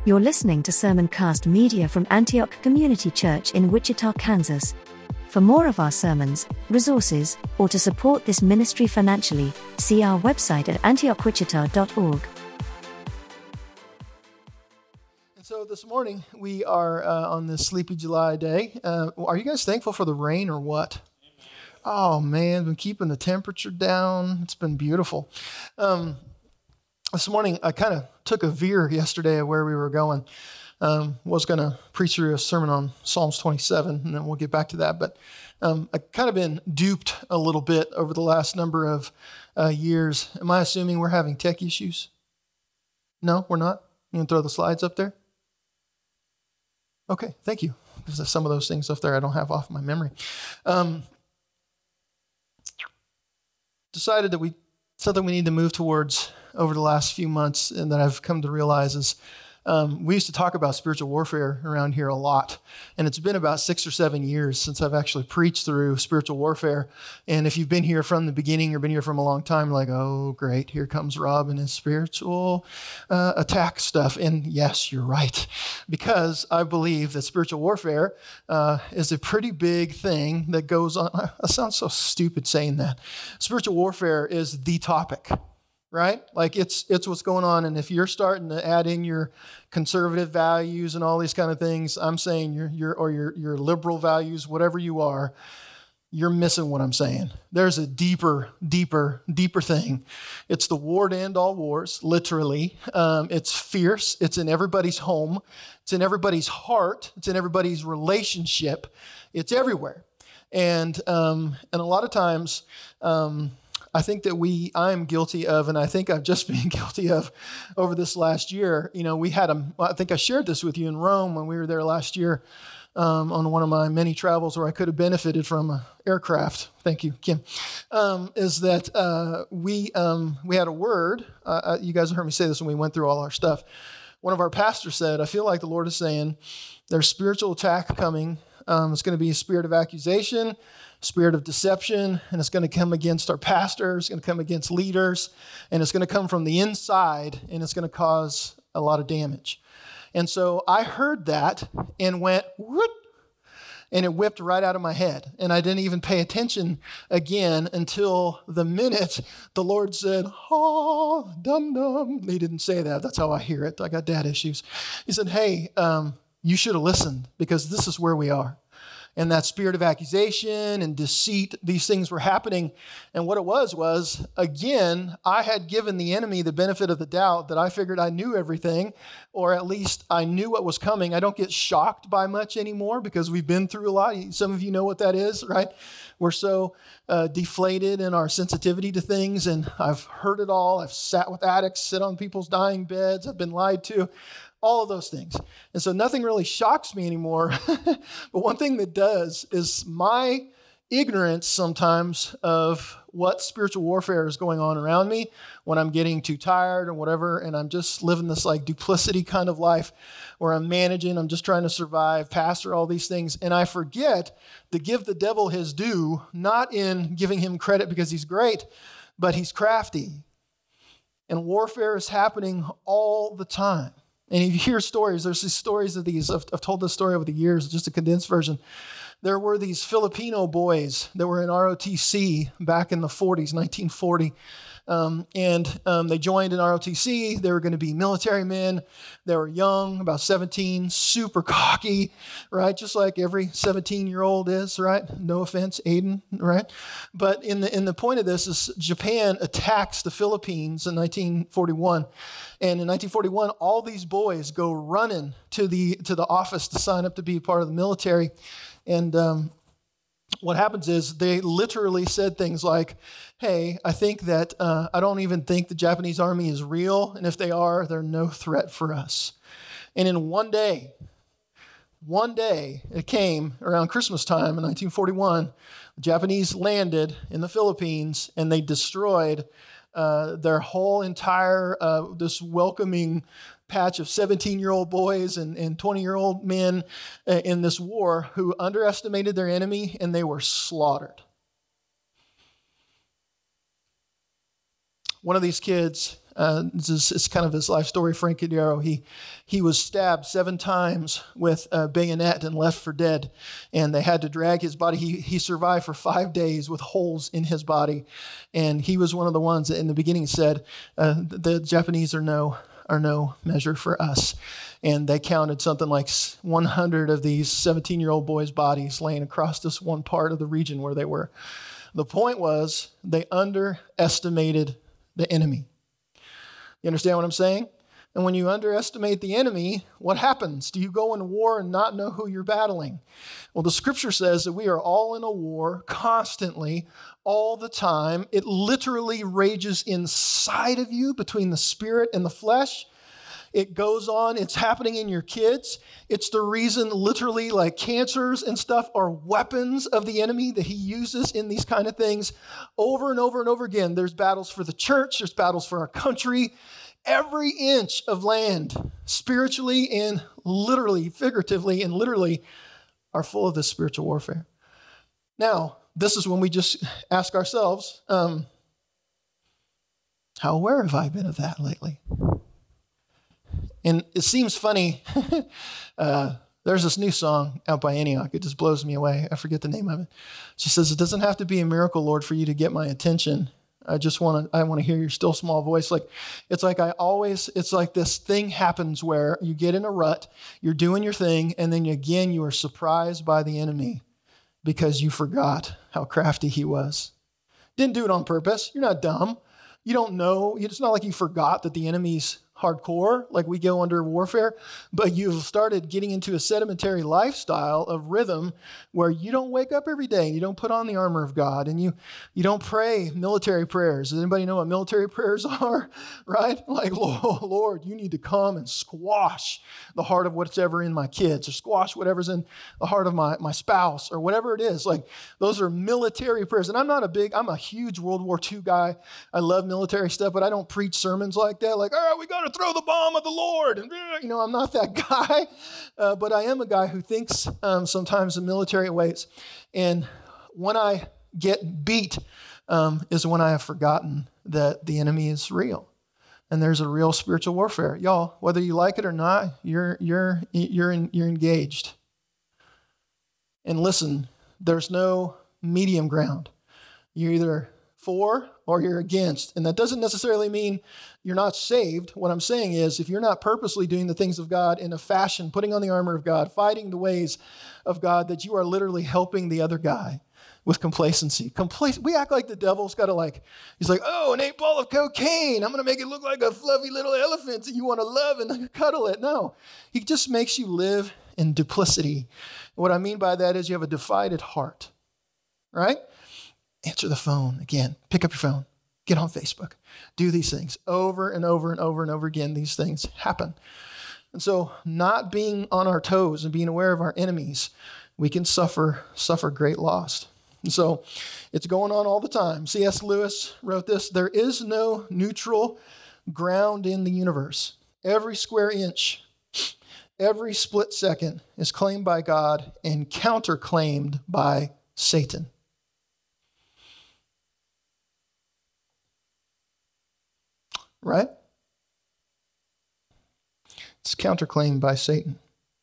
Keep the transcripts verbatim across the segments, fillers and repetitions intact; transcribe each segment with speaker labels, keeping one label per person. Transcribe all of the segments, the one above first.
Speaker 1: You're listening to Sermoncast Media from Antioch Community Church in Wichita, Kansas. For more of our sermons, resources, or to support this ministry financially, see our website at antioch wichita dot org.
Speaker 2: And so this morning, we are uh, on this sleepy July day. Uh, are you guys thankful for the rain or what? Oh man, been keeping the temperature down. It's been beautiful. Um, this morning, I kind of took a veer yesterday of where we were going. Um, was going to preach through a sermon on Psalms twenty-seven, and then we'll get back to that. But um, I've kind of been duped a little bit over the last number of uh, years. Am I assuming we're having tech issues? No, we're not? You can throw the slides up there? Okay, thank you. There's some of those things up there I don't have off my memory. Um, decided that we something we need to move towards over the last few months, and that I've come to realize is um, we used to talk about spiritual warfare around here a lot, and it's been about six or seven years since I've actually preached through spiritual warfare. And if you've been here from the beginning or been here from a long time, like, oh, great, here comes Rob and his spiritual uh, attack stuff. And yes, you're right, because I believe that spiritual warfare uh, is a pretty big thing that goes on. I sound so stupid saying that. Spiritual warfare is the topic. Right? Like it's it's what's going on. And if you're starting to add in your conservative values and all these kind of things, I'm saying your your or your your liberal values, whatever you are, you're missing what I'm saying. There's a deeper, deeper, deeper thing. It's the war to end all wars, literally. Um, it's fierce. It's in everybody's home. It's in everybody's heart. It's in everybody's relationship. It's everywhere. And um, and a lot of times, um, I think that we, I'm guilty of, and I think I've just been guilty of over this last year. You know, we had a, I think I shared this with you in Rome when we were there last year um, on one of my many travels where I could have benefited from an aircraft. Thank you, Kim. Um, is that uh, we um, we had a word. Uh, you guys heard me say this when we went through all our stuff. One of our pastors said, I feel like the Lord is saying there's spiritual attack coming. Um, it's going to be a spirit of accusation, spirit of deception, and it's going to come against our pastors, it's going to come against leaders, and it's going to come from the inside, and it's going to cause a lot of damage. And so I heard that and went, whoop, and it whipped right out of my head. And I didn't even pay attention again until the minute the Lord said, oh, dum-dum. He didn't say that. That's how I hear it. I got dad issues. He said, hey, um, you should have listened because this is where we are. And that spirit of accusation and deceit, these things were happening. And what it was was, again, I had given the enemy the benefit of the doubt that I figured I knew everything, or at least I knew what was coming. I don't get shocked by much anymore because we've been through a lot. Some of you know what that is, right? We're so uh, deflated in our sensitivity to things, and I've heard it all. I've sat with addicts, sit on people's dying beds. I've been lied to. All of those things. And so nothing really shocks me anymore. But one thing that does is my ignorance sometimes of what spiritual warfare is going on around me when I'm getting too tired or whatever, and I'm just living this like duplicity kind of life where I'm managing, I'm just trying to survive, pastor, all these things, and I forget to give the devil his due, not in giving him credit because he's great, but he's crafty. And warfare is happening all the time. And if you hear stories, there's these stories of these, I've, I've told this story over the years, just a condensed version. There were these Filipino boys that were in R O T C back in the forties, nineteen forty. Um, and um, they joined in R O T C. They were going to be military men. They were young, about seventeen, super cocky, right? Just like every seventeen-year-old is, right? No offense, Aiden, right? But in the in the point of this is Japan attacks the Philippines in nineteen forty-one. And in nineteen forty-one, all these boys go running to the to the office to sign up to be part of the military. And um, what happens is they literally said things like, hey, I think that uh, I don't even think the Japanese army is real. And if they are, they're no threat for us. And in one day, one day, it came around Christmas time in nineteen forty-one, the Japanese landed in the Philippines and they destroyed uh, their whole entire, uh, this welcoming patch of seventeen-year-old boys and, and twenty-year-old men uh, in this war who underestimated their enemy, and they were slaughtered. one of these kids, uh, this is, it's kind of his life story, Frank Cadero, he, he was stabbed seven times with a bayonet and left for dead. And they had to drag his body. He, he survived for five days with holes in his body. And he was one of the ones that in the beginning said, uh, the Japanese are no, are no measure for us. And they counted something like one hundred of these seventeen-year-old boys' bodies laying across this one part of the region where they were. The point was they underestimated the enemy. You understand what I'm saying? And when you underestimate the enemy, what happens? Do you go into war and not know who you're battling? Well, the scripture says that we are all in a war constantly, all the time. It literally rages inside of you between the spirit and the flesh. It goes on. It's happening in your kids. It's the reason literally like cancers and stuff are weapons of the enemy that he uses in these kind of things over and over and over again. There's battles for the church. There's battles for our country. Every inch of land, spiritually and literally, figuratively and literally, are full of this spiritual warfare. Now, this is when we just ask ourselves, um, how aware have I been of that lately? And it seems funny. uh, there's this new song out by Antioch. It just blows me away. I forget the name of it. She says, it doesn't have to be a miracle, Lord, for you to get my attention. I just want to, I want to hear your still small voice. Like, it's like I always, it's like this thing happens where you get in a rut, you're doing your thing, and then again, you are surprised by the enemy because you forgot how crafty he was. Didn't do it on purpose. You're not dumb. You don't know. It's not like you forgot that the enemy's hardcore, like we go under warfare, but you've started getting into a sedimentary lifestyle of rhythm where you don't wake up every day, you don't put on the armor of God, and you you don't pray military prayers. Does anybody know what military prayers are? Right? Like, Lord, you need to come and squash the heart of whatever in my kids, or squash whatever's in the heart of my, my spouse, or whatever it is. Like, those are military prayers. And I'm not a big, I'm a huge World War Two guy. I love military stuff, but I don't preach sermons like that. Like, all right, we got to throw the bomb of the Lord. And, you know, I'm not that guy, uh, but I am a guy who thinks um, sometimes in military ways. And when I get beat um, is when I have forgotten that the enemy is real. And there's a real spiritual warfare. Y'all, whether you like it or not, you're, you're, you're, in, you're engaged. And listen, there's no medium ground. You're either for or you're against. And that doesn't necessarily mean you're not saved. What I'm saying is, if you're not purposely doing the things of God in a fashion, putting on the armor of God, fighting the ways of God, that you are literally helping the other guy with complacency. Complac- we act like the devil's got to like, he's like, oh, an eight ball of cocaine. I'm going to make it look like a fluffy little elephant that you want to love and cuddle it. No, he just makes you live in duplicity. What I mean by that is you have a divided heart, right? Answer the phone again. Pick up your phone. Get on Facebook. Do these things over and over and over and over again. These things happen. And so not being on our toes and being aware of our enemies, we can suffer, suffer great loss. And so it's going on all the time. C S Lewis wrote this: there is no neutral ground in the universe. Every square inch, every split second is claimed by God and counterclaimed by Satan. Right? It's counterclaimed by Satan.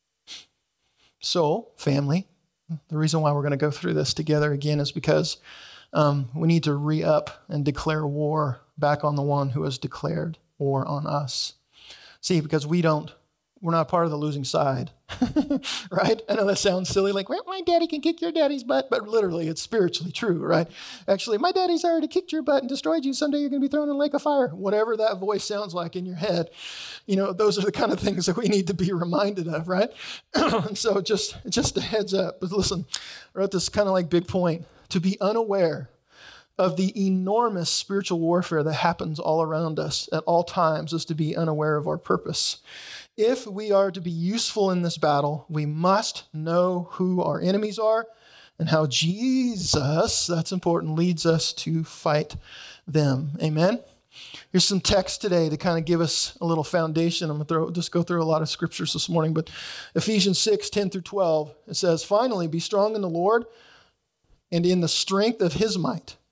Speaker 2: So, family, the reason why we're going to go through this together again is because um, we need to re-up and declare war back on the one who has declared war on us. See, because we don't, we're not part of the losing side, right? I know that sounds silly, like, well, my daddy can kick your daddy's butt, but literally it's spiritually true, right? Actually, my daddy's already kicked your butt and destroyed you. Someday you're going to be thrown in a lake of fire. Whatever that voice sounds like in your head, you know, those are the kind of things that we need to be reminded of, right? And so just, just a heads up. But listen, I wrote this kind of like big point. To be unaware of the enormous spiritual warfare that happens all around us at all times is to be unaware of our purpose. If we are to be useful in this battle, we must know who our enemies are and how Jesus, that's important, leads us to fight them. Amen? Here's some text today to kind of give us a little foundation. I'm going to throw, just go through a lot of scriptures this morning, but Ephesians six, ten through twelve, it says, finally, be strong in the Lord and in the strength of his might.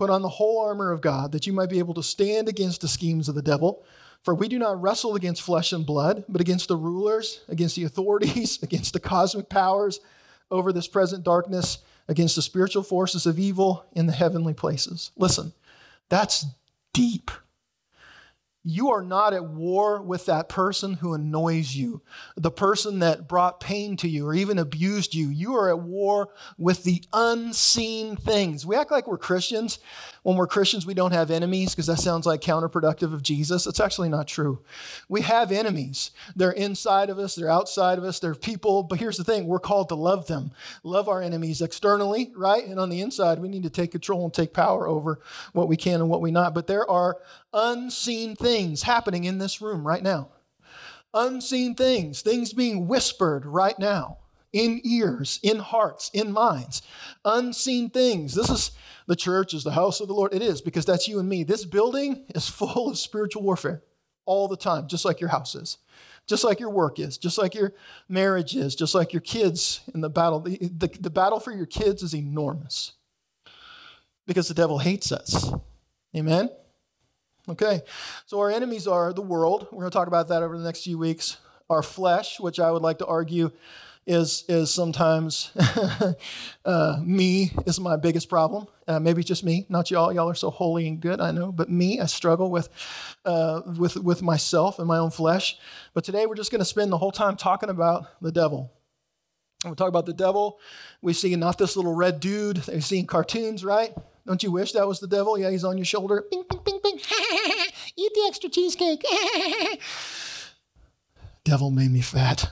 Speaker 2: Put on the whole armor of God, that you might be able to stand against the schemes of the devil. For we do not wrestle against flesh and blood, but against the rulers, against the authorities, against the cosmic powers over this present darkness, against the spiritual forces of evil in the heavenly places. Listen, that's deep. You are not at war with that person who annoys you, the person that brought pain to you or even abused you. You are at war with the unseen things. We act like we're Christians. When we're Christians, we don't have enemies because that sounds like counterproductive of Jesus. It's actually not true. We have enemies. They're inside of us. They're outside of us. They're people. But here's the thing. We're called to love them. Love our enemies externally, right? And on the inside, we need to take control and take power over what we can and what we not. But there are unseen things happening in this room right now. Unseen things. Things being whispered right now. In ears, in hearts, in minds. Unseen things. This is, the church is the house of the Lord. It is, because that's you and me. This building is full of spiritual warfare all the time, just like your house is, just like your work is, just like your marriage is, just like your kids in the battle. The, the, the battle for your kids is enormous because the devil hates us. Amen? Okay, so our enemies are the world. We're going to talk about that over the next few weeks. Our flesh, which I would like to argue is is sometimes uh, me is my biggest problem. Uh, maybe just me, not y'all. Y'all are so holy and good, I know. But me, I struggle with uh, with with myself and my own flesh. But today we're just going to spend the whole time talking about the devil. When we talk about the devil, we see not this little red dude that you see in cartoons, right? Don't you wish that was the devil? Yeah, he's on your shoulder. Bing, bing, bing, bing. Eat the extra cheesecake. Devil made me fat.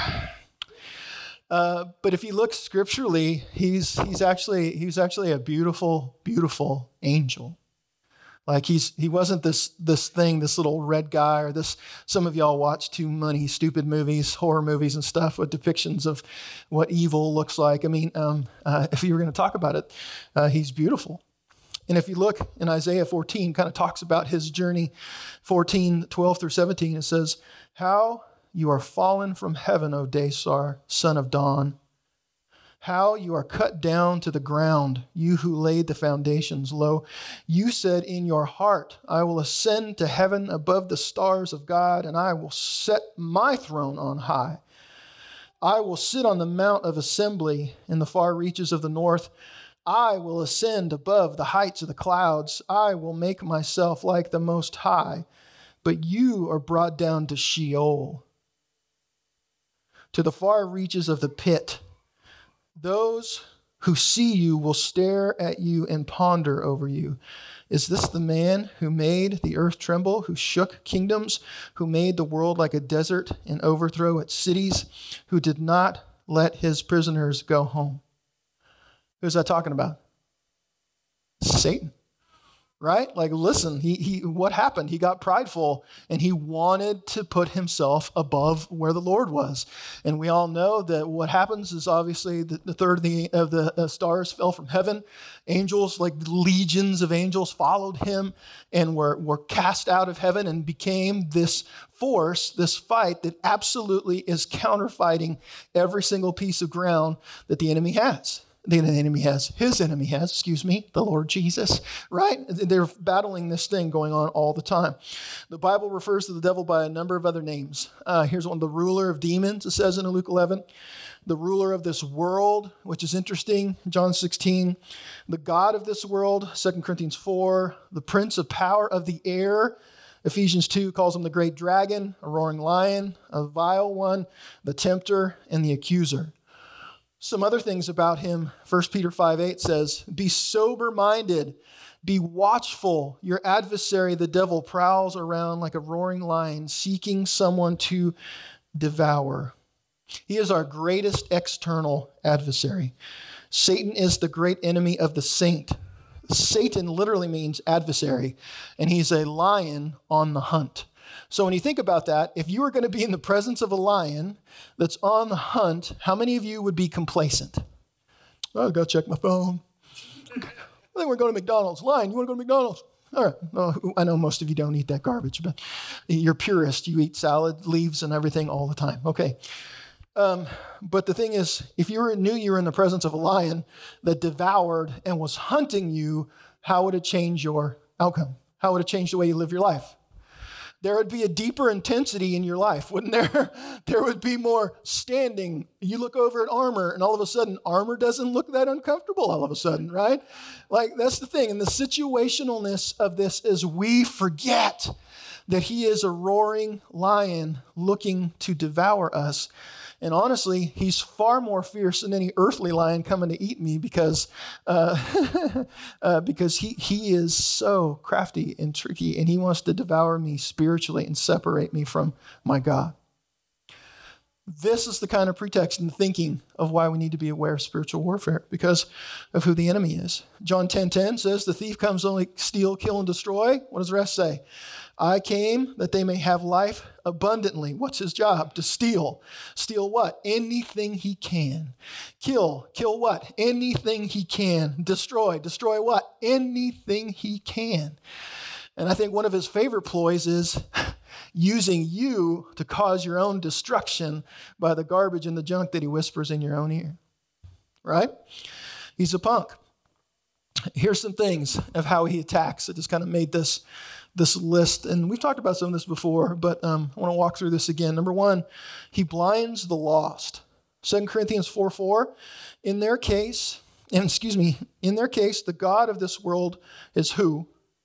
Speaker 2: Uh, but if you look scripturally, he's he's actually he's actually a beautiful, beautiful angel. Like he's he wasn't this this thing, this little red guy, or this. Some of y'all watch too many stupid movies, horror movies and stuff with depictions of what evil looks like. I mean, um, uh, if you were going to talk about it, uh, he's beautiful. And if you look in Isaiah fourteen, kind of talks about his journey, fourteen, twelve through seventeen, it says, "How you are fallen from heaven, O Daysar, son of dawn. How you are cut down to the ground, you who laid the foundations low. You said in your heart, I will ascend to heaven above the stars of God, and I will set my throne on high. I will sit on the mount of assembly in the far reaches of the north. I will ascend above the heights of the clouds. I will make myself like the Most High. But you are brought down to Sheol, to the far reaches of the pit. Those who see you will stare at you and ponder over you. Is this the man who made the earth tremble, who shook kingdoms, who made the world like a desert and overthrew its cities, who did not let his prisoners go home?" Who's that talking about? Satan. Right? Like, listen, he, he, what happened? He got prideful and he wanted to put himself above where the Lord was. And we all know that what happens is obviously the, the third of the, of the uh, stars fell from heaven. Angels, like legions of angels, followed him and were, were cast out of heaven and became this force, this fight that absolutely is counterfighting every single piece of ground that the enemy has. The enemy has, his enemy has, excuse me, the Lord Jesus, right? They're battling this thing going on all the time. The Bible refers to the devil by a number of other names. Uh, here's one, the ruler of demons, it says in Luke eleven. The ruler of this world, which is interesting, John sixteen. The God of this world, Second Corinthians four. The prince of power of the air, Ephesians two calls him the great dragon, a roaring lion, a vile one, the tempter, and the accuser. Some other things about him, First Peter five eight says, "Be sober-minded, be watchful. Your adversary, the devil, prowls around like a roaring lion, seeking someone to devour." He is our greatest external adversary. Satan is the great enemy of the saint. Satan literally means adversary, and he's a lion on the hunt. So when you think about that, if you were going to be in the presence of a lion that's on the hunt, how many of you would be complacent? Oh, I've got to check my phone. I think we're going to McDonald's. Lion, you want to go to McDonald's? All right. Oh, I know most of you don't eat that garbage, but you're purist. You eat salad, leaves, and everything all the time. Okay. Um, but the thing is, if you were, knew you were in the presence of a lion that devoured and was hunting you, how would it change your outcome? How would it change the way you live your life? There would be a deeper intensity in your life, wouldn't there? There would be more standing. You look over at armor, and all of a sudden, armor doesn't look that uncomfortable all of a sudden, right? Like, that's the thing. And the situationalness of this is we forget that he is a roaring lion looking to devour us. And honestly, he's far more fierce than any earthly lion coming to eat me because uh, uh, because he, he is so crafty and tricky, and he wants to devour me spiritually and separate me from my God. This is the kind of pretext and thinking of why we need to be aware of spiritual warfare, because of who the enemy is. John ten ten says, the thief comes only steal, kill, and destroy. What does the rest say? I came that they may have life abundantly. What's his job? To steal. Steal what? Anything he can. Kill. Kill what? Anything he can. Destroy. Destroy what? Anything he can. And I think one of his favorite ploys is using you to cause your own destruction by the garbage and the junk that he whispers in your own ear. Right? He's a punk. Here's some things of how he attacks. I just kind of made this this list, and we've talked about some of this before, but um, I want to walk through this again. Number one, he blinds the lost. Second Corinthians four four, in their case, and excuse me, in their case, the God of this world is who?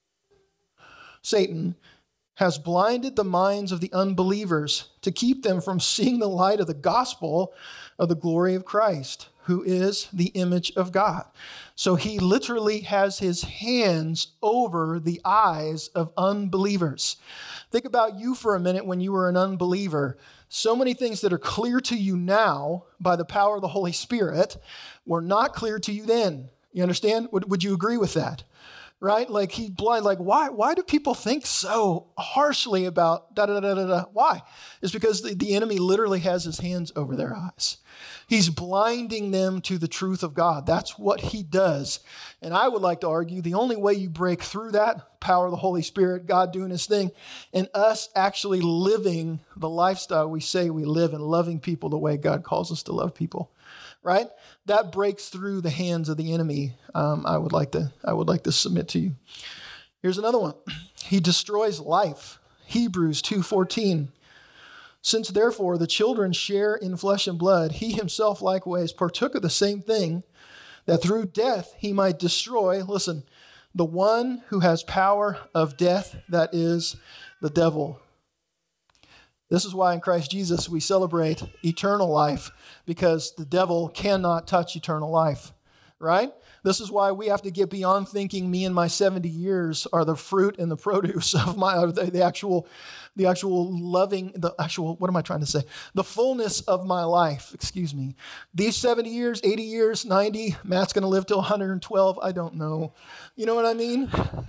Speaker 2: Satan has blinded the minds of the unbelievers to keep them from seeing the light of the gospel of the glory of Christ, who is the image of God. So he literally has his hands over the eyes of unbelievers. Think about you for a minute when you were an unbeliever. So many things that are clear to you now by the power of the Holy Spirit were not clear to you then. You understand? Would, would you agree with that? Right? Like he blind, like why, why do people think so harshly about da da da da da? Why? It's because the, the enemy literally has his hands over their eyes. He's blinding them to the truth of God. That's what he does. And I would like to argue the only way you break through that, power of the Holy Spirit, God doing his thing, and us actually living the lifestyle we say we live and loving people the way God calls us to love people. Right? That breaks through the hands of the enemy. Um, I would like to, I would like to submit to you. Here's another one. He destroys life. Hebrews two fourteen. Since therefore the children share in flesh and blood, he himself likewise partook of the same thing, that through death he might destroy, listen, the one who has power of death, that is the devil. This is why in Christ Jesus we celebrate eternal life, because the devil cannot touch eternal life, right? This is why we have to get beyond thinking me and my seventy years are the fruit and the produce of my, the, the actual, the actual loving, the actual, what am I trying to say? The fullness of my life, excuse me. These seventy years, eighty years, ninety, Matt's going to live till one hundred twelve, I don't know. You know what I mean?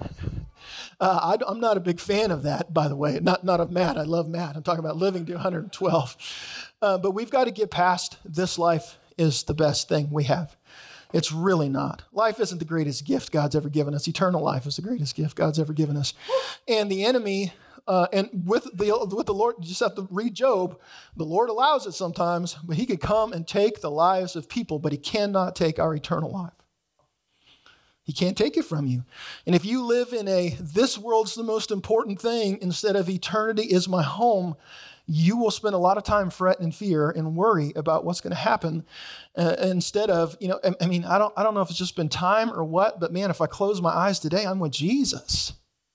Speaker 2: Uh, I, I'm not a big fan of that, by the way. Not, not of Matt. I love Matt. I'm talking about living to one hundred twelve. Uh, but we've got to get past this life is the best thing we have. It's really not. Life isn't the greatest gift God's ever given us. Eternal life is the greatest gift God's ever given us. And the enemy, uh, and with the with the Lord, you just have to read Job. The Lord allows it sometimes, but he could come and take the lives of people, but he cannot take our eternal life. He can't take it from you. And if you live in a, this world's the most important thing instead of eternity is my home, you will spend a lot of time fret and fear and worry about what's going to happen uh, instead of, you know, I, I mean, I don't, I don't know if it's just been time or what, but man, if I close my eyes today, I'm with Jesus.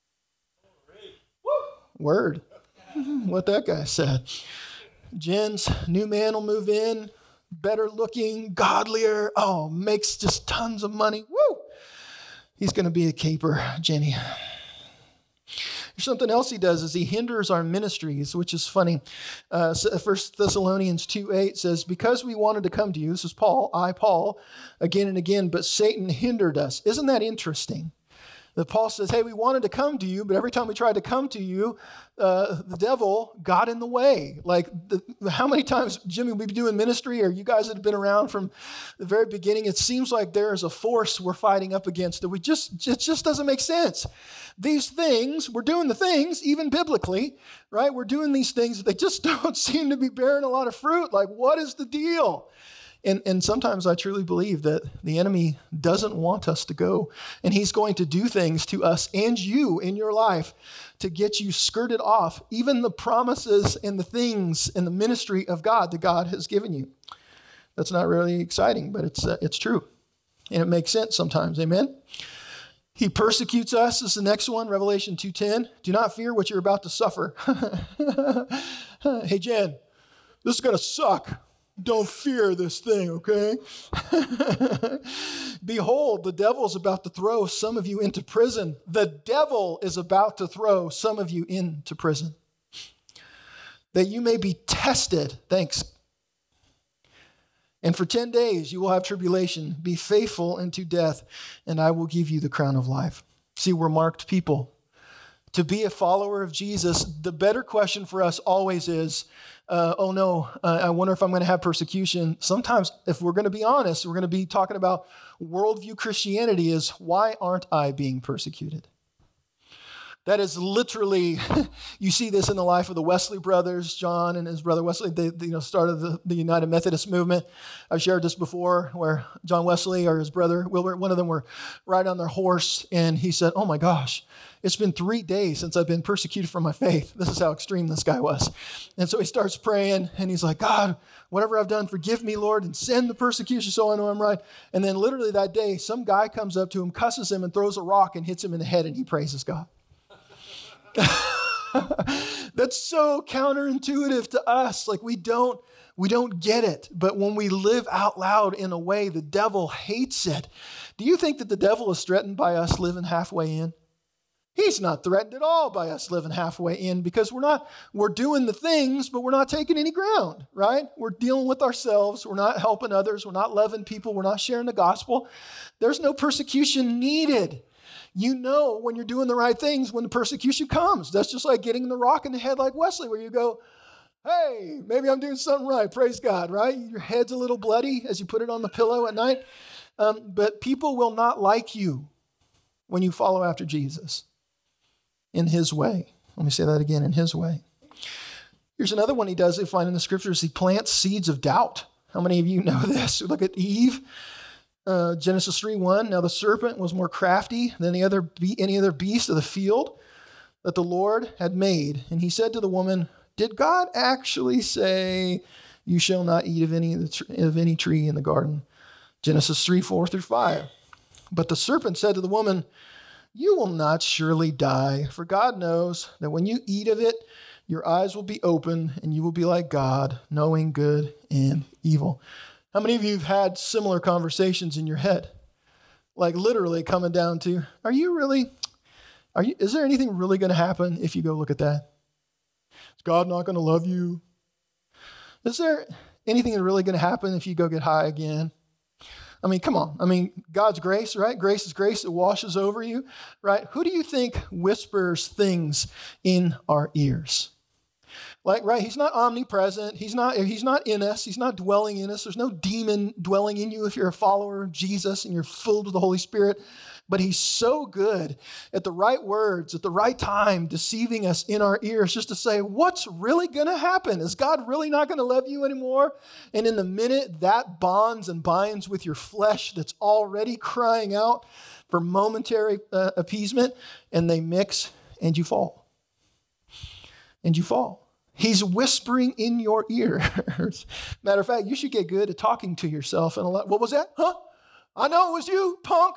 Speaker 2: Word. What that guy said. Jen's new man will move in, better looking, godlier. Oh, makes just tons of money. Woo! He's going to be a keeper, Jenny. Something else he does is he hinders our ministries, which is funny. Uh, First Thessalonians two eight says, because we wanted to come to you, this is Paul, I, Paul, again and again, but Satan hindered us. Isn't that interesting? That Paul says, hey, we wanted to come to you, but every time we tried to come to you, uh, the devil got in the way. Like, the, how many times, Jimmy, we've been doing ministry, or you guys that have been around from the very beginning, it seems like there is a force we're fighting up against that we just, it just doesn't make sense. These things, we're doing the things, even biblically, right? We're doing these things, they just don't seem to be bearing a lot of fruit. Like, what is the deal? And, and sometimes I truly believe that the enemy doesn't want us to go. And he's going to do things to us and you in your life to get you skirted off, even the promises and the things and the ministry of God that God has given you. That's not really exciting, but it's uh, it's true. And it makes sense sometimes. Amen? He persecutes us is the next one, Revelation two ten. Do not fear what you're about to suffer. Hey, Jen, this is going to suck. Don't fear this thing, okay? Behold, the devil is about to throw some of you into prison. The devil is about to throw some of you into prison, that you may be tested. Thanks. And for ten days you will have tribulation. Be faithful unto death, and I will give you the crown of life. See, we're marked people. To be a follower of Jesus, the better question for us always is, uh, oh no, uh, I wonder if I'm going to have persecution. Sometimes, if we're going to be honest, we're going to be talking about worldview Christianity is, why aren't I being persecuted? That is literally, you see this in the life of the Wesley brothers, John and his brother Wesley. They, they you know, started the, the United Methodist movement. I've shared this before, where John Wesley or his brother Wilbur, one of them were riding on their horse, and he said, oh my gosh, it's been three days since I've been persecuted for my faith. This is how extreme this guy was. And so he starts praying, and he's like, God, whatever I've done, forgive me, Lord, and send the persecution so I know I'm right. And then literally that day, some guy comes up to him, cusses him, and throws a rock and hits him in the head, and he praises God. That's so counterintuitive to us. Like we don't, we don't get it. But when we live out loud in a way, the devil hates it. Do you think that the devil is threatened by us living halfway in? He's not threatened at all by us living halfway in, because we're not, we're doing the things, but we're not taking any ground, right? We're dealing with ourselves. We're not helping others. We're not loving people. We're not sharing the gospel. There's no persecution needed. You know when you're doing the right things when the persecution comes. That's just like getting the rock in the head like Wesley, where you go, hey, maybe I'm doing something right. Praise God, right? Your head's a little bloody as you put it on the pillow at night. Um, but people will not like you when you follow after Jesus in his way. Let me say that again, in his way. Here's another one he does, we find in the scriptures. He plants seeds of doubt. How many of you know this? Look at Eve. Uh, Genesis three one, now the serpent was more crafty than the other be- any other beast of the field that the Lord had made. And he said to the woman, did God actually say, you shall not eat of any of, the tr- of any tree in the garden? Genesis three four through five. But the serpent said to the woman, you will not surely die, for God knows that when you eat of it, your eyes will be open and you will be like God, knowing good and evil. How many of you have had similar conversations in your head? Like literally coming down to, are you really, are you, is there anything really going to happen if you go look at that? Is God not going to love you? Is there anything really going to happen if you go get high again? I mean, come on. I mean, God's grace, right? Grace is grace. It washes over you, right? Who do you think whispers things in our ears? Like, right, he's not omnipresent. He's not, he's not in us. He's not dwelling in us. There's no demon dwelling in you if you're a follower of Jesus and you're filled with the Holy Spirit. But he's so good at the right words, at the right time, deceiving us in our ears just to say, what's really going to happen? Is God really not going to love you anymore? And in the minute that bonds and binds with your flesh that's already crying out for momentary uh, appeasement, and they mix, and you fall. And you fall. He's whispering in your ears. Matter of fact, you should get good at talking to yourself. And a lot, what was that? Huh? I know it was you, punk.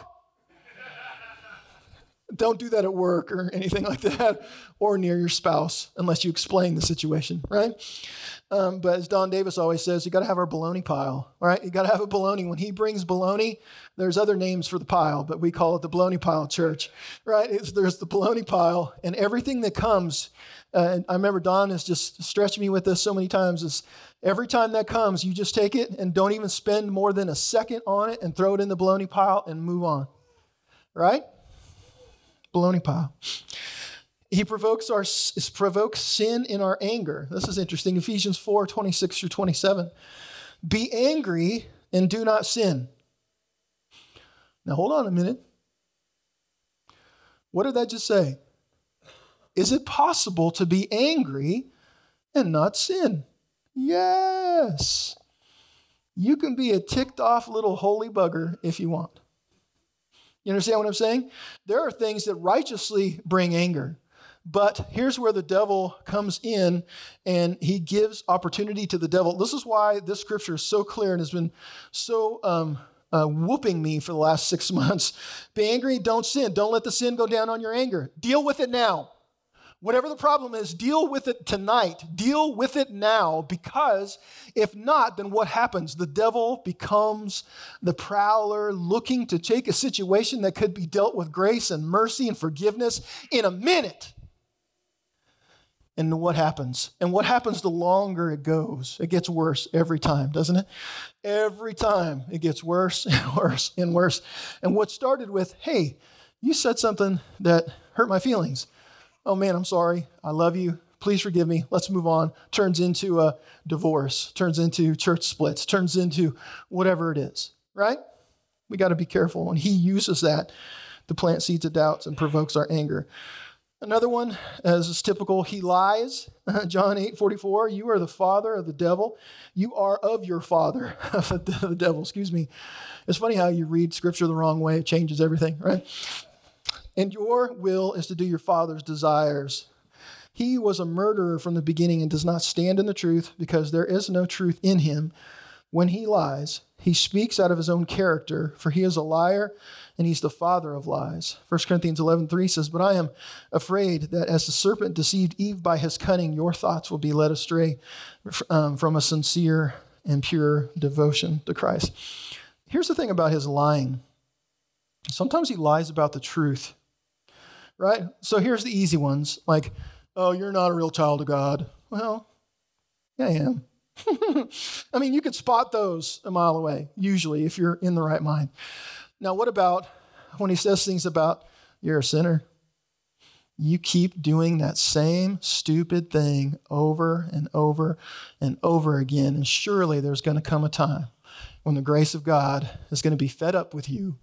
Speaker 2: Don't do that at work or anything like that, or near your spouse, unless you explain the situation, right? Um, but as Don Davis always says, you got to have our baloney pile, all right? You got to have a baloney. When he brings baloney, there's other names for the pile, but we call it the baloney pile church, right? It's, there's the baloney pile, and everything that comes. Uh, I remember Don has just stretched me with this so many times. Is every time that comes, you just take it and don't even spend more than a second on it and throw it in the baloney pile and move on, right? Baloney pile. He provokes our provokes sin in our anger. This is interesting. Ephesians four, twenty-six through twenty-seven. Be angry and do not sin. Now hold on a minute. What did that just say? Is it possible to be angry and not sin? Yes. You can be a ticked off little holy bugger if you want. You understand what I'm saying? There are things that righteously bring anger. But here's where the devil comes in and he gives opportunity to the devil. This is why this scripture is so clear and has been so um, uh, whooping me for the last six months. Be angry, don't sin. Don't let the sin go down on your anger. Deal with it now. Whatever the problem is, deal with it tonight. Deal with it now, because if not, then what happens? The devil becomes the prowler looking to take a situation that could be dealt with grace and mercy and forgiveness in a minute. And what happens? And what happens the longer it goes? It gets worse every time, doesn't it? Every time it gets worse and worse and worse. And what started with, hey, you said something that hurt my feelings. Oh man, I'm sorry. I love you. Please forgive me. Let's move on. Turns into a divorce, turns into church splits, turns into whatever it is, right? We got to be careful. And he uses that to plant seeds of doubts and provokes our anger. Another one, as is typical, he lies. John eight forty-four, you are the father of the devil. You are of your father, of the devil, excuse me. It's funny how you read scripture the wrong way. It changes everything, right? And your will is to do your father's desires. He was a murderer from the beginning and does not stand in the truth, because there is no truth in him. When he lies, he speaks out of his own character, for he is a liar and he's the father of lies. First Corinthians eleven three says, but I am afraid that as the serpent deceived Eve by his cunning, your thoughts will be led astray um, from a sincere and pure devotion to Christ. Here's the thing about his lying. Sometimes he lies about the truth. Right? So here's the easy ones. Like, oh, you're not a real child of God. Well, yeah, I am. I mean, you could spot those a mile away, usually, if you're in the right mind. Now, what about when he says things about you're a sinner? You keep doing that same stupid thing over and over and over again, and surely there's going to come a time when the grace of God is going to be fed up with you,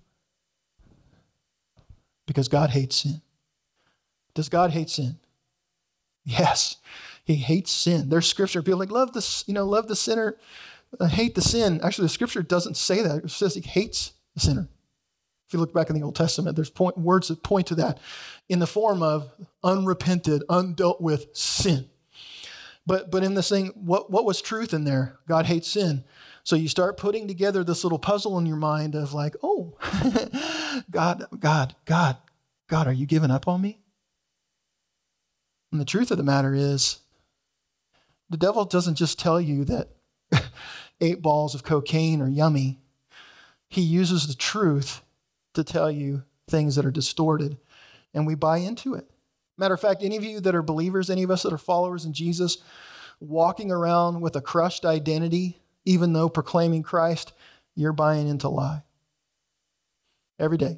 Speaker 2: because God hates sin. Does God hate sin? Yes, he hates sin. There's scripture. People are like, love the, you know, love the sinner, uh, hate the sin. Actually, the scripture doesn't say that. It says he hates the sinner. If you look back in the Old Testament, there's point, words that point to that in the form of unrepented, undealt with sin. But but in this thing, what, what was truth in there? God hates sin. So you start putting together this little puzzle in your mind of like, oh, God, God, God, God, are you giving up on me? And the truth of the matter is, the devil doesn't just tell you that eight balls of cocaine are yummy. He uses the truth to tell you things that are distorted, and we buy into it. Matter of fact, any of you that are believers, any of us that are followers in Jesus, walking around with a crushed identity, even though proclaiming Christ, you're buying into lie. Every day.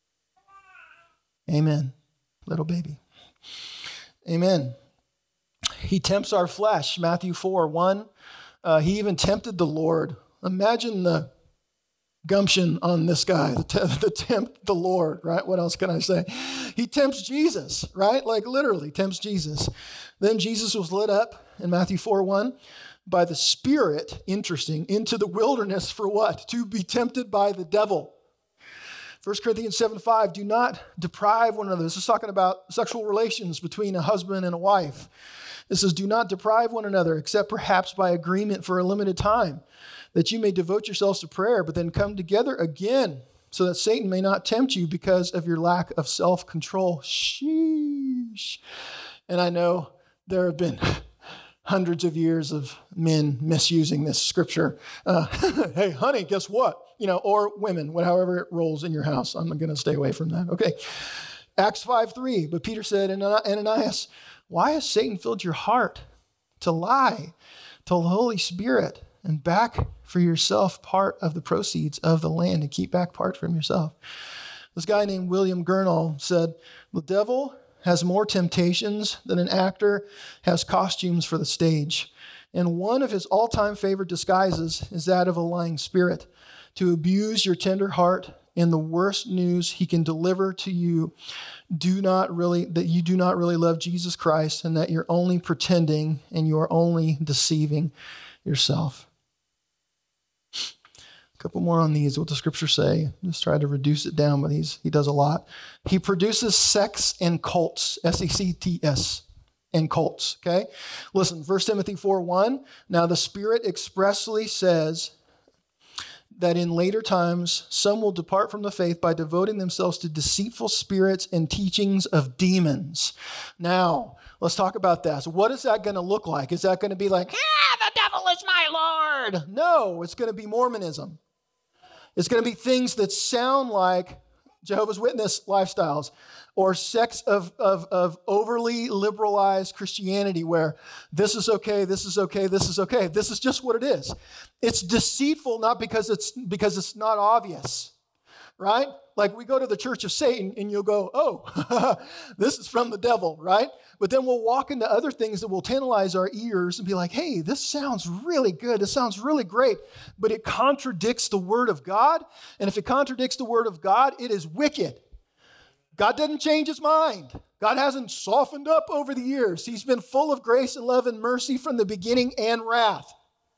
Speaker 2: Amen, little baby. Amen. He tempts our flesh. Matthew four one. Uh, he even tempted the Lord. Imagine the gumption on this guy, the, te- the tempt the Lord, right? What else can I say? He tempts Jesus, right? Like literally tempts Jesus. Then Jesus was led up in Matthew four one by the Spirit, interesting, into the wilderness for what? To be tempted by the devil. First Corinthians seven five, do not deprive one another. This is talking about sexual relations between a husband and a wife. It says, do not deprive one another, except perhaps by agreement for a limited time, that you may devote yourselves to prayer, but then come together again, so that Satan may not tempt you because of your lack of self-control. Sheesh. And I know there have been hundreds of years of men misusing this scripture. Uh, hey, honey, guess what? You know, or women, however it rolls in your house. I'm going to stay away from that. Okay. Acts five three. But Peter said, Ananias, why has Satan filled your heart to lie to the Holy Spirit and back for yourself part of the proceeds of the land, and keep back part from yourself? This guy named William Gurnall said, the devil has more temptations than an actor has costumes for the stage. And one of his all-time favorite disguises is that of a lying spirit, to abuse your tender heart in the worst news he can deliver to you, do not really, that you do not really love Jesus Christ, and that you're only pretending and you're only deceiving yourself. A couple more on these, what the scriptures say. Just try to reduce it down, but he's, he does a lot. He produces sects and cults, S E C T S, and cults, okay? Listen, First Timothy four one, now the Spirit expressly says that in later times, some will depart from the faith by devoting themselves to deceitful spirits and teachings of demons. Now, let's talk about that. So what is that going to look like? Is that going to be like, ah, the devil is my Lord? No, it's going to be Mormonism. It's going to be things that sound like Jehovah's Witness lifestyles or sects of, of, of overly liberalized Christianity where this is okay, this is okay, this is okay. This is just what it is. It's deceitful not because it's because it's not obvious, right? Like we go to the church of Satan and you'll go, oh, this is from the devil, right? But then we'll walk into other things that will tantalize our ears and be like, hey, this sounds really good. This sounds really great. But it contradicts the word of God. And if it contradicts the word of God, it is wicked. God doesn't change his mind. God hasn't softened up over the years. He's been full of grace and love and mercy from the beginning and wrath.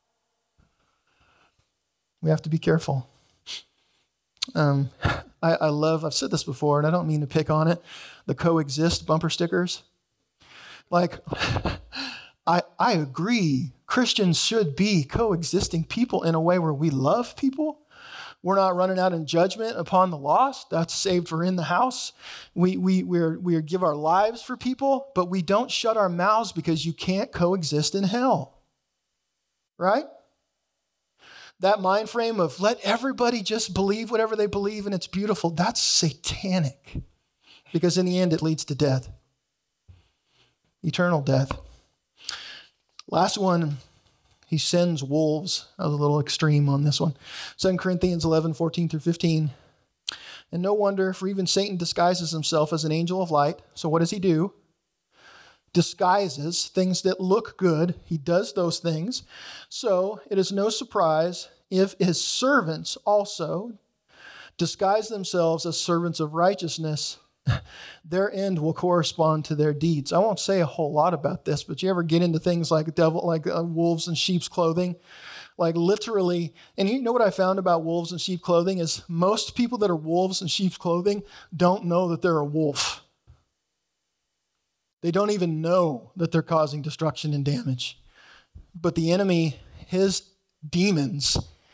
Speaker 2: We have to be careful. Um, I, I love, I've said this before, and I don't mean to pick on it, the coexist bumper stickers. Like, I, I agree. Christians should be coexisting people in a way where we love people. We're not running out in judgment upon the lost. That's saved for in the house. We, we, we're, we give our lives for people, but we don't shut our mouths because you can't coexist in hell. Right? That mind frame of let everybody just believe whatever they believe and it's beautiful, that's satanic. Because in the end, it leads to death. Eternal death. Last one, he sends wolves. I was a little extreme on this one. Second Corinthians eleven, fourteen through fifteen. And no wonder, for even Satan disguises himself as an angel of light. So what does he do? Disguises things that look good. He does those things. So it is no surprise if his servants also disguise themselves as servants of righteousness. Their end will correspond to their deeds. I won't say a whole lot about this, but you ever get into things like devil, like uh, wolves in sheep's clothing? Like literally, and you know what I found about wolves in sheep clothing is most people that are wolves in sheep's clothing don't know that they're a wolf. They don't even know that they're causing destruction and damage. But the enemy, his demons,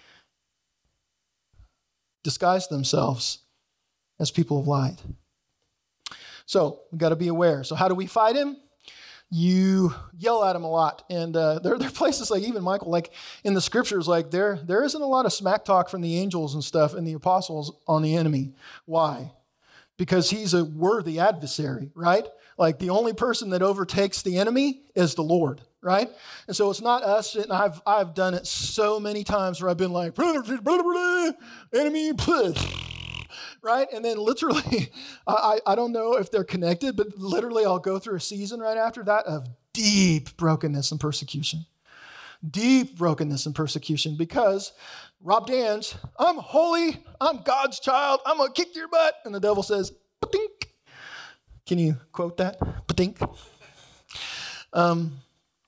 Speaker 2: disguise themselves as people of light. So we've got to be aware. So how do we fight him? You yell at him a lot. And uh, there, there are places like even Michael, like in the scriptures, like there, there isn't a lot of smack talk from the angels and stuff and the apostles on the enemy. Why? Because he's a worthy adversary, right? Like the only person that overtakes the enemy is the Lord, right? And so it's not us, and I've I've done it so many times where I've been like, enemy, right? And then literally, I, I don't know if they're connected, but literally I'll go through a season right after that of deep brokenness and persecution. Deep brokenness and persecution because Rob Dans, I'm holy, I'm God's child, I'm going to kick your butt. And the devil says, pa-tink. Can you quote that? Pa-tink. Um,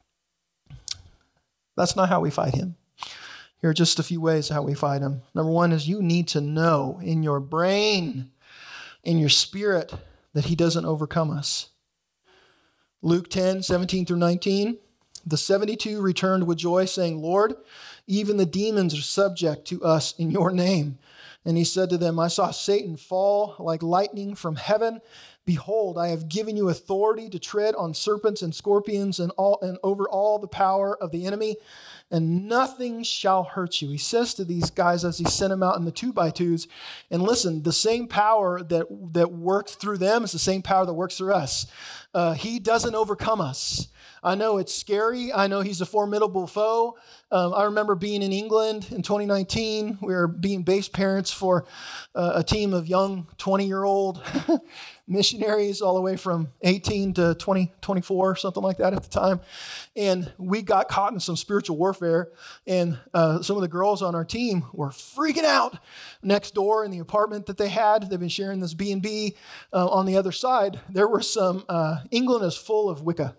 Speaker 2: that's not how we fight him. Here are just a few ways how we fight him. Number one is you need to know in your brain, in your spirit, that he doesn't overcome us. Luke ten, seventeen through nineteen. The seventy-two returned with joy, saying, Lord, even the demons are subject to us in your name. And he said to them, I saw Satan fall like lightning from heaven. Behold, I have given you authority to tread on serpents and scorpions and all and over all the power of the enemy, and nothing shall hurt you. He says to these guys as he sent them out in the two by twos, and listen, the same power that, that works through them is the same power that works through us. Uh, he doesn't overcome us. I know it's scary. I know he's a formidable foe. Um, I remember being in England in twenty nineteen. We were being base parents for uh, a team of young twenty-year-old missionaries all the way from eighteen to twenty, twenty-four, something like that at the time. And we got caught in some spiritual warfare. And uh, some of the girls on our team were freaking out next door in the apartment that they had. They've been sharing this B and B. Uh, on the other side, there were some, uh, England is full of Wicca.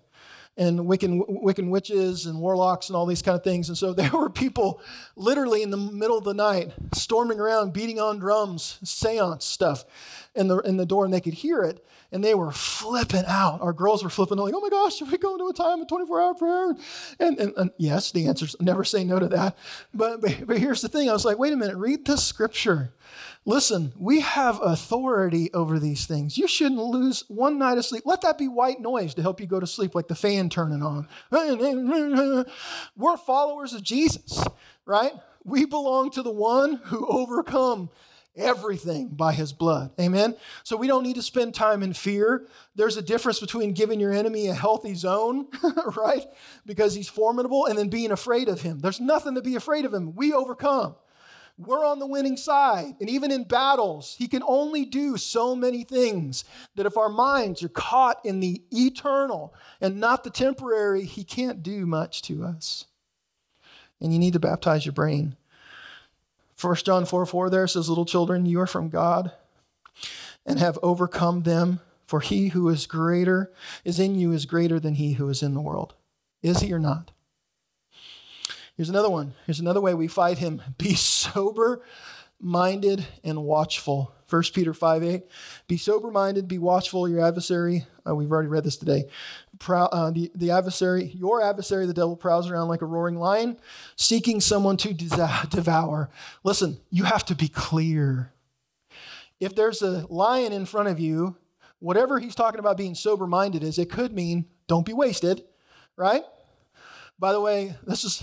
Speaker 2: and Wiccan, Wiccan witches and warlocks and all these kind of things. And so there were people literally in the middle of the night storming around, beating on drums, seance stuff in the in the door, and they could hear it. And they were flipping out. Our girls were flipping out, like, oh my gosh, should we go into a time of twenty-four hour prayer? And, and, and yes, the answer is never say no to that. But, but, but here's the thing. I was like, wait a minute, read the scripture. Listen, we have authority over these things. You shouldn't lose one night of sleep. Let that be white noise to help you go to sleep, like the fan turning on. We're followers of Jesus, right? We belong to the one who overcome everything by his blood. Amen? So we don't need to spend time in fear. There's a difference between giving your enemy a healthy zone, right? Because he's formidable, and then being afraid of him. There's nothing to be afraid of him. We overcome. We're on the winning side. And even in battles, he can only do so many things that if our minds are caught in the eternal and not the temporary, he can't do much to us. And you need to baptize your brain. First John four four there says, little children, you are from God and have overcome them, for he who is greater is in you is greater than he who is in the world. Is he or not? Here's another one. Here's another way we fight him. Be sober-minded and watchful. First Peter five eight. Be sober-minded, be watchful. Your adversary, uh, we've already read this today. Prow, uh, the, the adversary, your adversary, the devil, prowls around like a roaring lion, seeking someone to de- devour. Listen, you have to be clear. If there's a lion in front of you, whatever he's talking about being sober-minded is, it could mean don't be wasted, right? By the way, this is,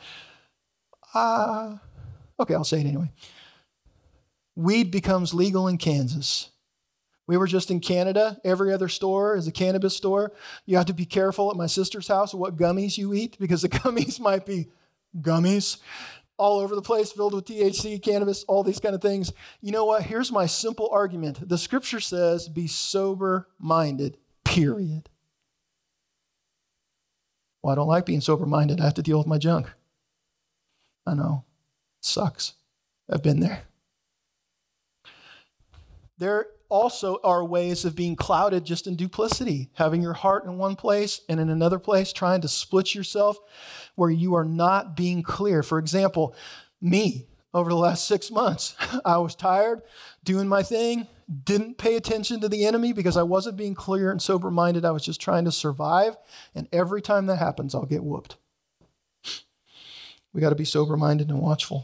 Speaker 2: uh, okay, I'll say it anyway. Weed becomes legal in Kansas. We were just in Canada. Every other store is a cannabis store. You have to be careful at my sister's house of what gummies you eat, because the gummies might be gummies all over the place, filled with T H C, cannabis, all these kind of things. You know what? Here's my simple argument. The scripture says, be sober-minded, period. Well, I don't like being sober-minded. I have to deal with my junk. I know. It sucks. I've been there. There also are ways of being clouded just in duplicity, having your heart in one place and in another place, trying to split yourself where you are not being clear. For example, me, over the last six months, I was tired, doing my thing, didn't pay attention to the enemy because I wasn't being clear and sober-minded. I was just trying to survive, and every time that happens, I'll get whooped. We got to be sober-minded and watchful.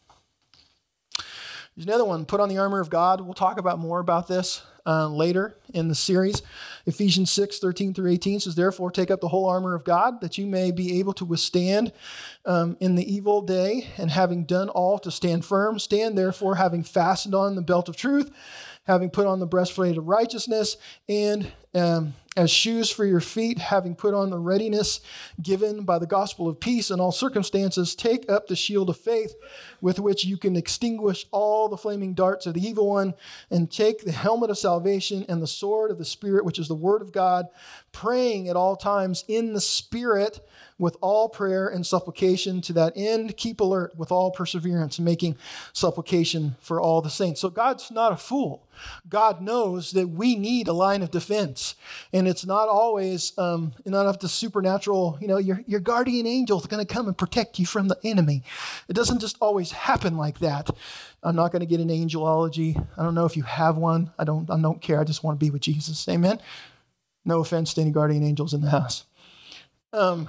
Speaker 2: There's another one, put on the armor of God. We'll talk about more about this uh, later in the series. Ephesians six, thirteen through eighteen says, therefore take up the whole armor of God, that you may be able to withstand um, in the evil day, and having done all to stand firm. Stand therefore, having fastened on the belt of truth, having put on the breastplate of righteousness, and um, as shoes for your feet, having put on the readiness given by the gospel of peace in all circumstances, take up the shield of faith with which you can extinguish all the flaming darts of the evil one, and take the helmet of salvation and the sword of the Spirit, which is the word of God, praying at all times in the Spirit with all prayer and supplication. To that end, keep alert with all perseverance, making supplication for all the saints. So God's not a fool. God knows that we need a line of defense. And it's not always, um, not of the supernatural, you know, your, your guardian angel is going to come and protect you from the enemy. It doesn't just always happen like that. I'm not going to get into angelology. I don't know if you have one. I don't, I don't care. I just want to be with Jesus. Amen. No offense to any guardian angels in the house. Um,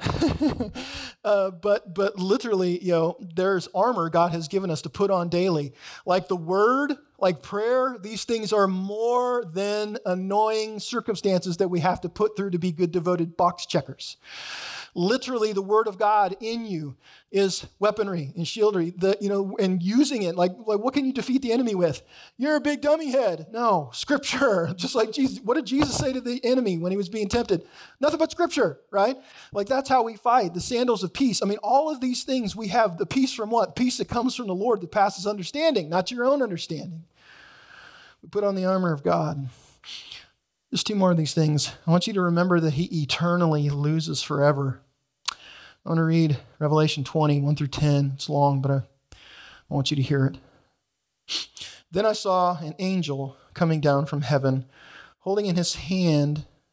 Speaker 2: uh, but but literally, you know, there's armor God has given us to put on daily. Like the word, like prayer, these things are more than annoying circumstances that we have to put through to be good, devoted box checkers. Literally, the word of God in you is weaponry and shieldry. The, you know, and using it, like, like what can you defeat the enemy with? You're a big dummy head. No, scripture. Just like Jesus. What did Jesus say to the enemy when he was being tempted? Nothing but scripture, right? Like that's how we fight. The sandals of peace. I mean, all of these things we have the peace from what? Peace that comes from the Lord that passes understanding, not your own understanding. We put on the armor of God. Just two more of these things. I want you to remember that he eternally loses forever. I want to read Revelation twenty, one through ten. It's long, but I, I want you to hear it. Then I saw an angel coming down from heaven, holding in his hand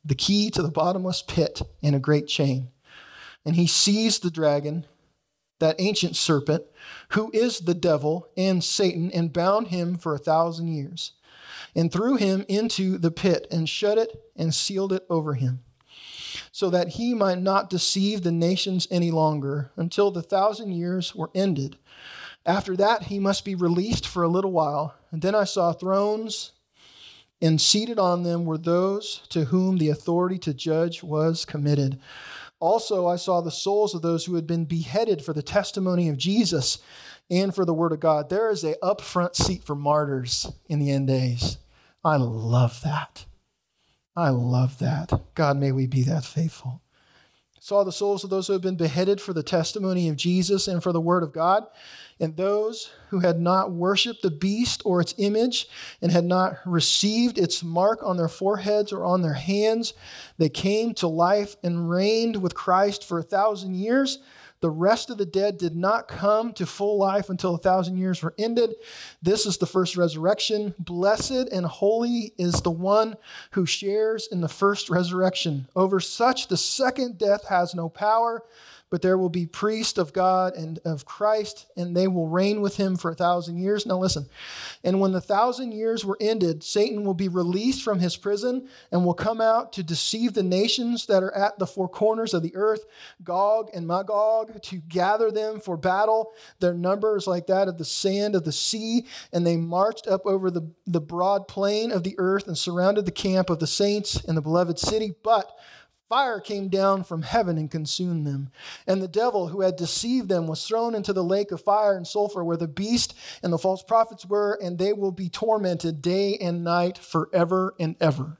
Speaker 2: the key to the bottomless pit and a great chain. And he seized the dragon, that ancient serpent, who is the devil and Satan, and bound him for a thousand years, and threw him into the pit, and shut it and sealed it over him, so that he might not deceive the nations any longer until the thousand years were ended. After that, he must be released for a little while. And then I saw thrones, and seated on them were those to whom the authority to judge was committed. Also, I saw the souls of those who had been beheaded for the testimony of Jesus and for the word of God. There is an upfront seat for martyrs in the end days. I love that. I love that. God, may we be that faithful. Saw the souls of those who have been beheaded for the testimony of Jesus and for the word of God, and those who had not worshipped the beast or its image and had not received its mark on their foreheads or on their hands. They came to life and reigned with Christ for a thousand years. The rest of the dead did not come to full life until a thousand years were ended. This is the first resurrection. Blessed and holy is the one who shares in the first resurrection. Over such, the second death has no power, but there will be priests of God and of Christ, and they will reign with him for a thousand years. Now listen, and when the thousand years were ended, Satan will be released from his prison and will come out to deceive the nations that are at the four corners of the earth, Gog and Magog, to gather them for battle. Their number is like that of the sand of the sea, and they marched up over the, the broad plain of the earth and surrounded the camp of the saints in the beloved city. But fire came down from heaven and consumed them. And the devil who had deceived them was thrown into the lake of fire and sulfur where the beast and the false prophets were, and they will be tormented day and night forever and ever.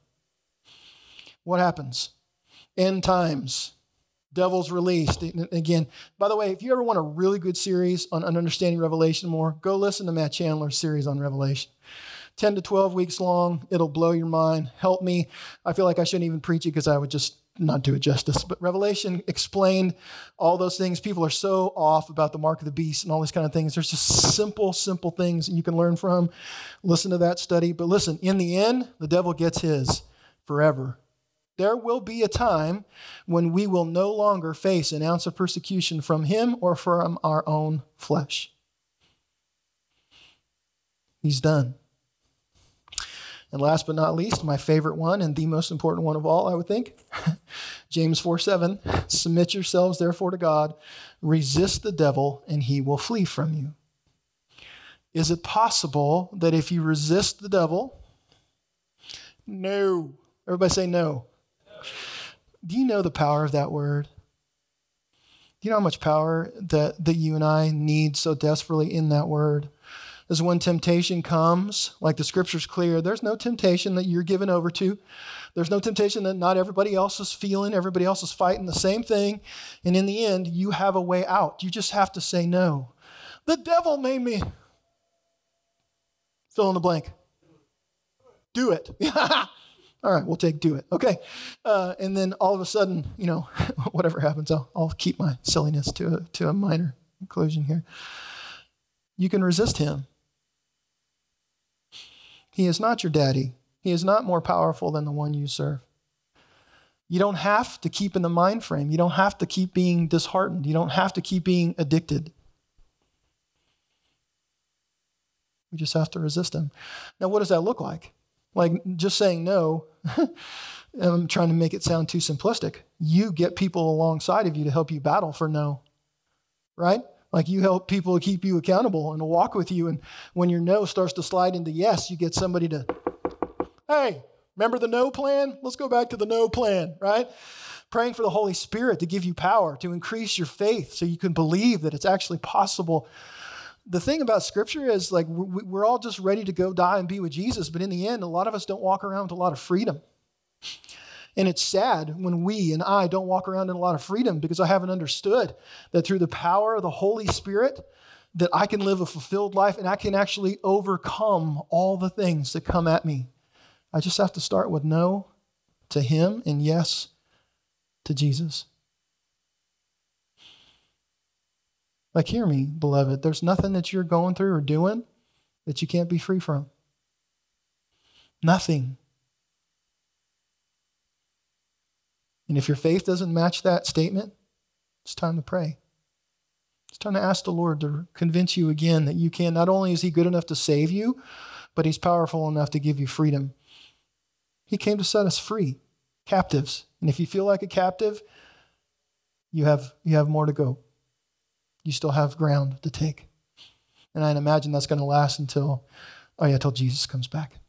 Speaker 2: What happens? End times. Devil's released. Again, by the way, if you ever want a really good series on understanding Revelation more, go listen to Matt Chandler's series on Revelation. ten to twelve weeks long. It'll blow your mind. Help me. I feel like I shouldn't even preach it because I would just not do it justice. But Revelation explained all those things. People are so off about the mark of the beast and all these kind of things. There's just simple, simple things that you can learn from. Listen to that study. But listen, in the end, the devil gets his forever. There will be a time when we will no longer face an ounce of persecution from him or from our own flesh. He's done. And last but not least, my favorite one and the most important one of all, I would think, James four seven, submit yourselves therefore to God, resist the devil, and he will flee from you. Is it possible that if you resist the devil, no, everybody say no. Do you know the power of that word? Do you know how much power that, that you and I need so desperately in that word? Is when temptation comes, like the scripture's clear, there's no temptation that you're given over to. There's no temptation that not everybody else is feeling. Everybody else is fighting the same thing. And in the end, you have a way out. You just have to say no. The devil made me. Fill in the blank. Do it. All right, we'll take do it. Okay. Uh, and then all of a sudden, you know, whatever happens, I'll, I'll keep my silliness to a, to a minor conclusion here. You can resist him. He is not your daddy. He is not more powerful than the one you serve. You don't have to keep in the mind frame. You don't have to keep being disheartened. You don't have to keep being addicted. We just have to resist him. Now, what does that look like? Like just saying no, I'm trying to make it sound too simplistic. You get people alongside of you to help you battle for no, right? Like you help people keep you accountable and walk with you. And when your no starts to slide into yes, you get somebody to, hey, remember the no plan? Let's go back to the no plan, right? Praying for the Holy Spirit to give you power, to increase your faith so you can believe that it's actually possible. The thing about Scripture is like we're all just ready to go die and be with Jesus. But in the end, a lot of us don't walk around with a lot of freedom. And it's sad when we and I don't walk around in a lot of freedom because I haven't understood that through the power of the Holy Spirit, that I can live a fulfilled life and I can actually overcome all the things that come at me. I just have to start with no to him and yes to Jesus. Like, hear me, beloved. There's nothing that you're going through or doing that you can't be free from. Nothing. And if your faith doesn't match that statement, it's time to pray. It's time to ask the Lord to convince you again that you can. Not only is he good enough to save you, but he's powerful enough to give you freedom. He came to set us free, captives. And if you feel like a captive, you have, you have more to go. You still have ground to take. And I imagine that's going to last until, oh yeah, until Jesus comes back.